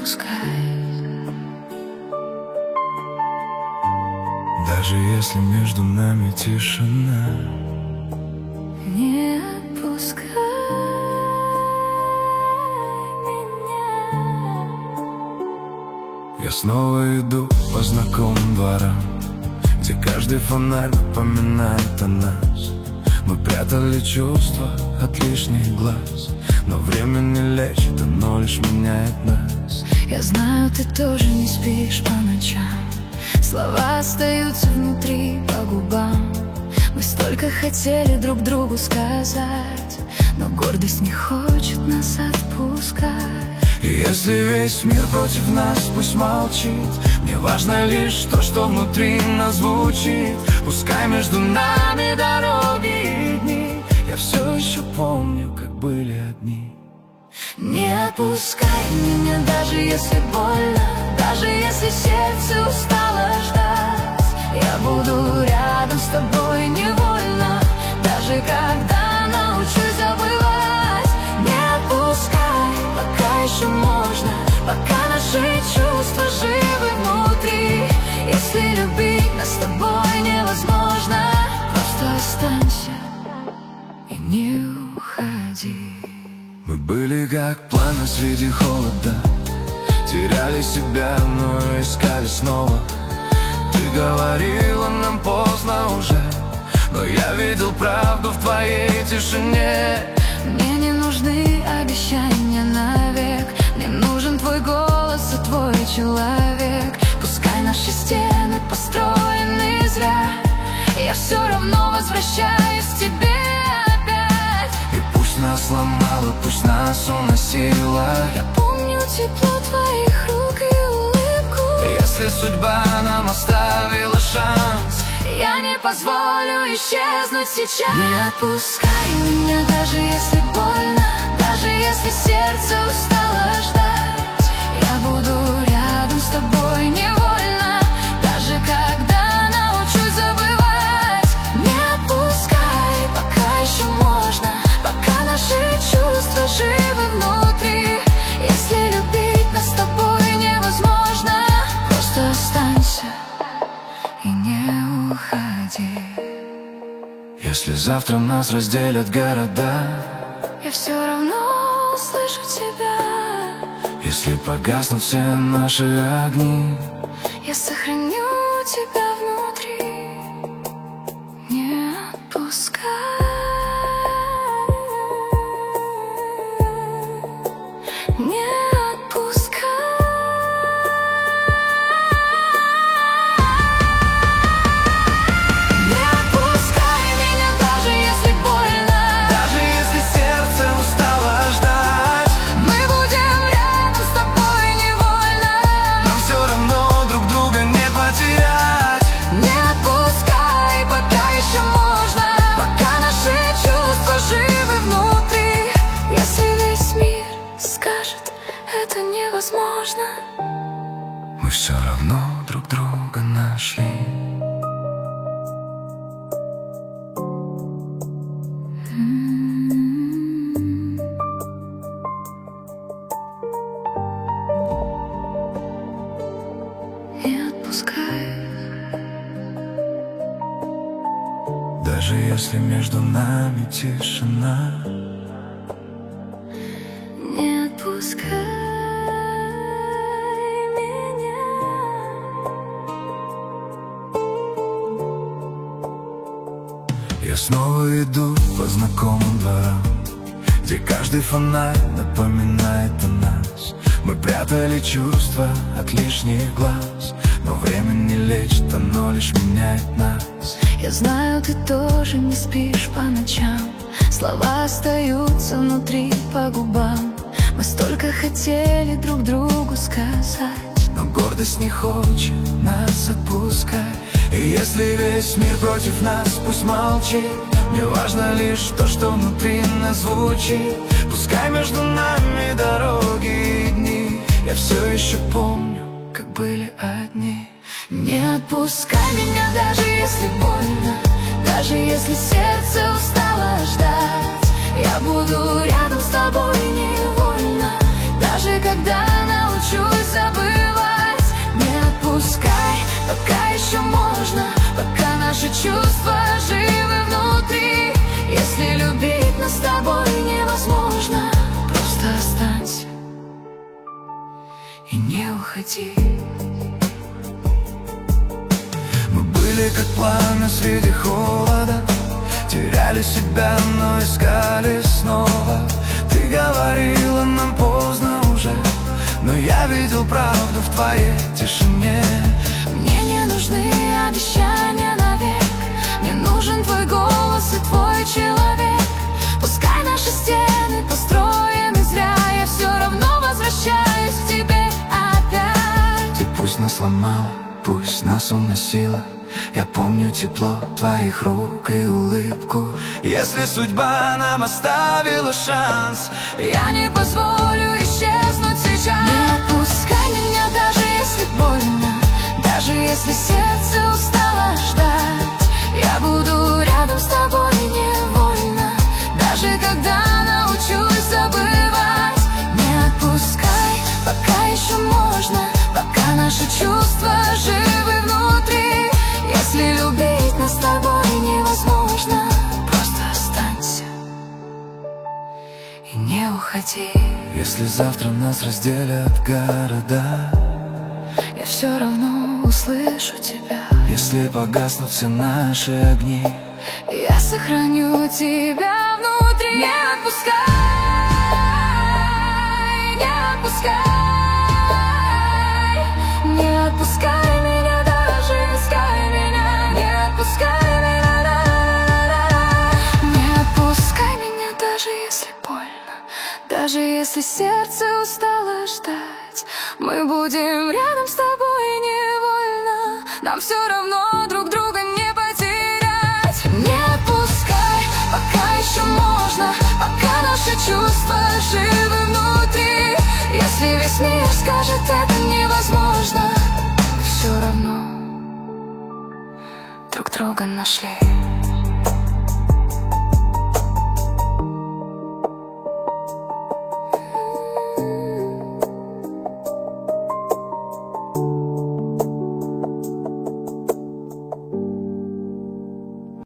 отпускай. Даже если между нами тишина, Не отпускай меня. я снова иду по знакомым дворам, где каждый фонарь напоминает о нас. Мы прятали чувства от лишних глаз, но время не лечит, оно лишь меняет нас. Я знаю, ты тоже не спишь по ночам. Слова остаются внутри по губам. Мы столько хотели друг другу сказать, но гордость не хочет нас отпускать. И если весь мир против нас, пусть молчит. Мне важно лишь то, что внутри нас звучит. Пускай между нами дороги и дни, я все еще помню, как были одни. Не отпускай меня, даже если больно, даже если сердце устало ждать. Я буду рядом с тобой невольно, даже когда научусь забывать. Не отпускай, пока еще можно, пока наши чувства живы внутри. Если любить нас с тобой невозможно, просто останься и не уходи. Мы были как пламя среди холода, теряли себя, но искали снова. Ты говорила, нам поздно уже, но я видел правду в твоей тишине. Мне не нужны обещания навек, мне нужен твой голос и твой человек. Пускай наши стены построены зря, я все равно возвращаюсь к тебе опять. И пусть нас сломало, пусть нас уносило, Я помню тепло твоих рук и улыбку. если судьба нам оставила шанс, Я не позволю исчезнуть сейчас. Не отпускай меня, даже если больно, даже если сердце устало ждать. Я буду рядом с тобой невольно, даже когда научусь забывать. Не отпускай, пока еще можно, пока наши чувства живы внутри. Если любить нас с тобой невозможно, просто останься и не уходи. если завтра нас разделят города, Я все равно услышу тебя. если погаснут все наши огни, Я сохраню тебя внутри. Не отпускай. Не отпускай. Не отпускай меня, даже если больно, даже если сердце устало ждать. мы будем рядом с тобой невольно. Нам все равно друг друга не потерять. Не отпускай, пока еще можно, пока наши чувства живы внутри. Если весь мир скажет, это невозможно, Мы все равно друг друга нашли. не отпускай. Даже если между нами тишина, Не отпускай меня. я снова иду по знакомым дворам, где каждый фонарь напоминает о нас. Мы прятали чувства от лишних глаз, но время не лечит, оно лишь меняет нас. Я знаю, ты тоже не спишь по ночам. Слова остаются внутри по губам. Мы столько хотели друг другу сказать, Но гордость не хочет нас отпускать. И если весь мир против нас, пусть молчит. Мне важно лишь то, что внутри нас звучит. Пускай между нами дороги и дни, я все еще помню, как были одни. Не отпускай меня, даже если больно, даже если сердце устало ждать. Я буду рядом с тобой невольно, даже когда научусь еще можно, пока наши чувства живы внутри. Если любить нас с тобой невозможно, просто останься и не уходи. Мы были как пламя среди холода, теряли себя, но искали снова. Ты говорила, нам поздно уже, но я видел правду в твоей тишине. Мне не нужны обещания навек, мне нужен твой голос и твой человек. Пускай наши стены построены зря, я все равно возвращаюсь к тебе опять. Ты пусть нас ломала, пусть нас уносила, я помню тепло твоих рук и улыбку. Если судьба нам оставила шанс, я не позволю исчезнуть сейчас. Не отпускай меня, даже если больно, даже если сердце устало ждать. Я буду рядом с тобой невольно, даже когда научусь забывать. Не отпускай, пока еще можно, пока наши чувства живы внутри. Если любить нас с тобой невозможно, просто останься и не уходи. Если завтра нас разделят города, я все равно услышу тебя. если погаснут все наши огни, я сохраню тебя внутри. Не отпускай, не отпускай, не отпускай меня, даже искай меня. Не отпускай меня, не отпускай меня, даже если больно, даже если сердце устало ждать. Мы будем рядом с тобой невольно, нам все равно друг друга не потерять. Не отпускай, пока еще можно, пока наши чувства живы внутри. Если весь мир скажет, это невозможно, все равно друг друга нашли.